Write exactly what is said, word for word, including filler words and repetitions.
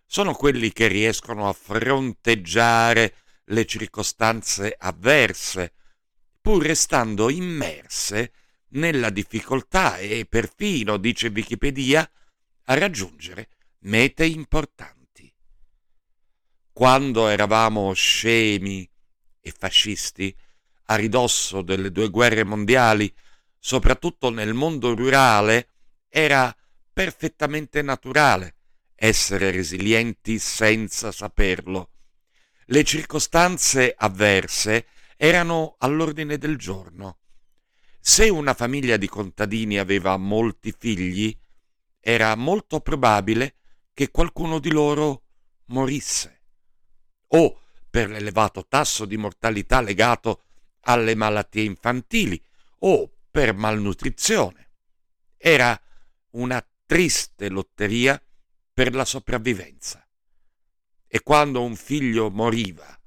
sono quelli che riescono a fronteggiare le circostanze avverse, pur restando immerse nella difficoltà e perfino, dice Wikipedia, a raggiungere mete importanti. Quando eravamo scemi e fascisti, a ridosso delle due guerre mondiali, soprattutto nel mondo rurale, era perfettamente naturale essere resilienti senza saperlo. Le circostanze avverse erano all'ordine del giorno. Se una famiglia di contadini aveva molti figli, era molto probabile che qualcuno di loro morisse, o per l'elevato tasso di mortalità legato alle malattie infantili, o per malnutrizione. Era una triste lotteria per la sopravvivenza. E quando un figlio moriva